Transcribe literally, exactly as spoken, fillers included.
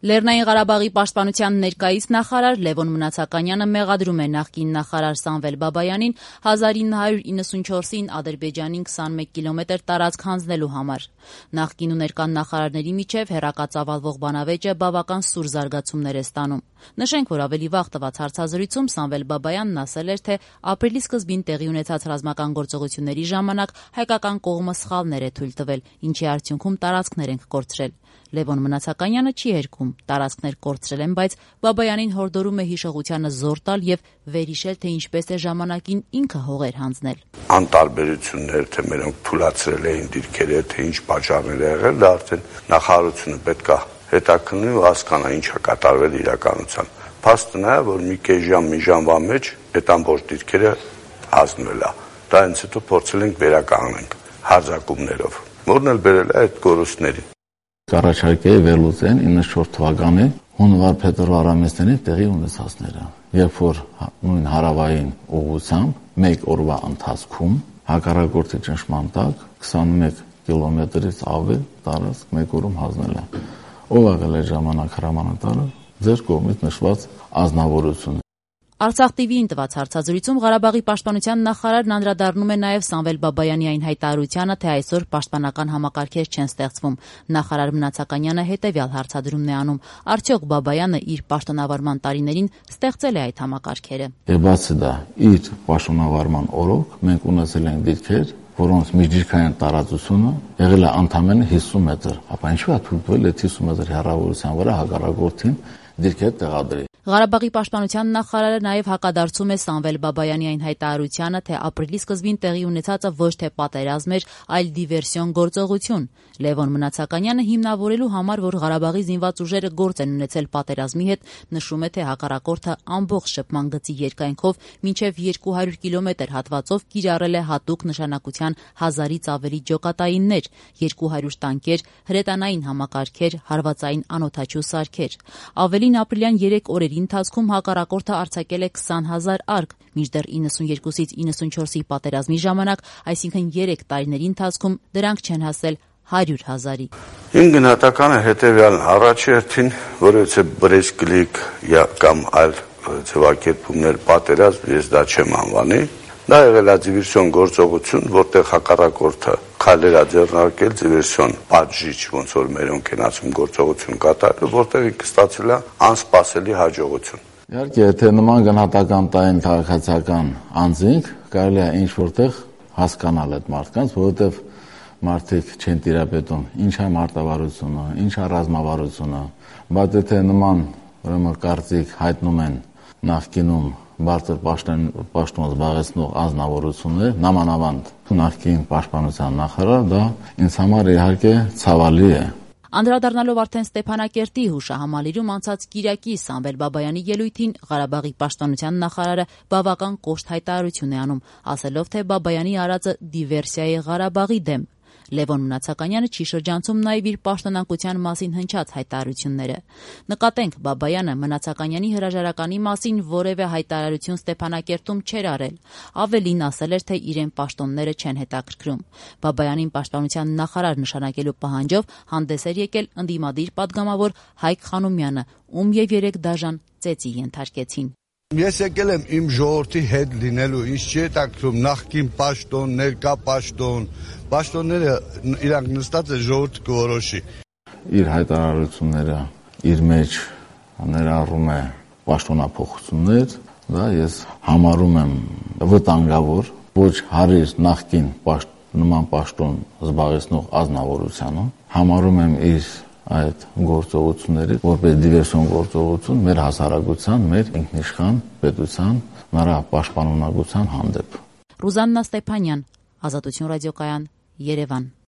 Լեռնային Ղարաբաղի պաշտպանության ներկայիս նախարար Լևոն Մնացականյանը մեղադրում է նախկին նախարար Սամվել Բաբայանին հազար ինը հարյուր իննսունչորսին Ադրբեջանին քսանմեկ կիլոմետր տարածք հանձնելու համար։ Նախկին ու ներկան նախարարների միջև հեռակացավալվող բանավեճը բավական սուր զարգացումներ է ստանում։ Նշենք, որ ավելի վաղ տված հարցազրույցում Սամվել Բաբայանն ասել էր, թե ապրիլի սկզբին տեղի ունեցած ռազմական գործողությունների ժամանակ հայկական կողմը սխալներ է թույլ տվել, ինչի արդյունքում տարածքներ ենք կորցրել։ Լևոն Մնացականյանը չի հերքում, տարածքներ կորցրել են, բայց Բաբայանին հորդորում է հիշողությանը զոր տալ եւ վերհիշել, թե ինչպես է ժամանակին ինքը հողեր հանձնել։ Անտարբերություններ, թե մերոնք թուլացրել էին դիրքերը, թե ինչ պատճառներ ա եղել, դա արդեն նախարարությունը պետք է հետաքննի ու հասկանա ինչ է կատարվել իրականության։ Փաստը նա է, որ մի կես ժամ, մի ժամվա մեջ այդ ամբողջ դիրքերը հանձնվել է։ Դա հենց հետո փորձել ենք վերականգնենք հարձակումներով, որն էլ բերել է այդ գորուստներին։ Կառաջարկեի վերլուծեն իննսունչորդ թվականի հունվար-փետրվար ամիսներին տեղի ունեցածները, երբ որ նույն հարավային ուղղությամբ մեկ օրվա ընթացքում հակառակորդի ճնշման տակ քսանմեկ կիլոմետրից ավել տարածք մեկ օրում հանձնել է։ Ով աղել է ժամանակ հրամանատարը, ձեր կողմից նշված ազնվորությունը։ Արցախ տիվիին տված հարցազրույցում Ղարաբաղի պաշտպանության նախարարն անդրադառնում է նաև Սամվել Բաբայանի այն հայտարարությանը, թե այսօր պաշտպանական համակարգեր չեն ստեղծվում։ Նախարար Մնացականյանը հետևյալ հարցադրումն է անում. արդյոք Բաբայանը իր պաշտոնավարման տարիներին ստեղծել է այդ համակարգերը։ Եվ բացի դա, իր պաշտոնավարման օրոք մենք ունեցել ենք դիրքեր, որոնց միջդիրքային տարածությունը եղել է ընդամենը հիսուն մետր, ապա ինչու է թույլ տվել այդ հիսուն մետր հեռավորության վրա հակառակորդին դիրքեր տեղադրել։ Ղարաբաղի պաշտպանության նախարարը նաև հակադարձում է Սամվել Բաբայանի այն հայտարարությանը, թե ապրիլի սկզբին տեղի ունեցածը ոչ թե պատերազմ էր, այլ դիվերսիոն գործողություն։ Լևոն Մնացականյանը հիմնավորելու համար, որ Ղարաբաղի զինված ուժերը գործ են ունեցել պատերազմի հետ, նշում է, թե հակառակորդը ամբողջ շփման գծի երկայնքով մինչև երկու հարյուր կիլոմետր հատվածով կիրառել է հատուկ նշանակության հազարից ավելի ջոկատայիններ, երկու հարյուր տանկեր, հրետանային համակարգեր, հարվածային անօդաչու սարքեր։ Ավելին, ապրիլյան երեք օրերի ընթացքում հակառակորդը արձակել է քսան հազար արկ, մինչդեռ իննսունյոթից իննսունչորսի պատերազմի ժամանակ, այսինքն երեք տարիների ընթացքում դրանք չեն հասել հարյուր հազարի։ Իմ գնահատականը հետևյալն է. առաջի հերթին, որովհետեւ բրեյսկլիկ կամ այլ ձևակերպումներ պատերազմ ես դա չեմ անվանի, դա եղել է դիվերսիոն գործողություն, որտեղ հակառակորդը քայլեր է ձեռնարկել դիվերսիոն պատժիչ, ոնց որ մերոնք են ասում գործողություն կատարել, որտեղ ինքը ստացել է անսպասելի հաջողություն։ Իհարկե, եթե նման գնահատական տային քաղաքացիական անձինք, կարելի է ինչ որտեղ հասկանալ այդ մարդկանց, որովհետև մարդիկ չեն տիրապետում ինչ է մարտավարությունը, ինչ է ռազմավարությունը, բայց եթե նման ուրեմն կարծիք հայտնում են նախկինում բարձր պաշտոն զբաղեցնող անձնավորություններ, նամանավանդ նախկին պաշտպանության նախարար, դա ինձ համար իհարկե ցավալի է։ Անդրադառնալով արդեն Ստեփանակերտի հուշահամալիրում անցած կիրակի Սամվել Բաբայանի ելույթին, Ղարաբաղի պաշտպանության նախարարը բավական կոշտ հայտարարություն է անում, ասելով, թե Բաբայանի արածը դիվերսիա է Ղարաբաղի դեմ։ Լևոն Մնացականյանը չի շրջանցում նաև իր պաշտոնակության մասին հնչած հայտարարությունները։ Նկատենք, Բաբայանը Մնացականյանի հրաժարականի մասին որևէ հայտարարություն Ստեփանակերտում չէր արել։ Ավելին, ասել էր, թե իրեն պաշտոնները չեն հետաքրքրում։ Բաբայանին պաշտպանության նախարար նշանակելու պահանջով հանդես էր եկել ընդդիմադիր պատգամավոր Հայկ Խանոմյանը, ում եւ երեք դաժան ծեծի ենթարկեցին։ Ես եկել եմ իմ ժողովրդի հետ լինելու, ինձ չի հետաքրքրում նախկին պաշտոն, ներկա պաշտոն, պաշտոնները իրանք նստած է ժողովուրդը կորոշի։ Իր հայտարարությունները իր մեջ ներառում է պաշտոնափոխություններ, դա ես համարում եմ վտանգավոր, ոչ հարիր նախկին նման պաշտոն զբաղեցնող ազնվորությանը, համարում եմ իր այդ գործողությունների որպես դիվերսիոն գործողություն մեր հասարակության, մեր ինքնիշխան պետության, նրա պաշտպանունակության հանդեպ։ Ռուզաննա Ստեփանյան, Ազատություն ռադիոկայան, Երևան։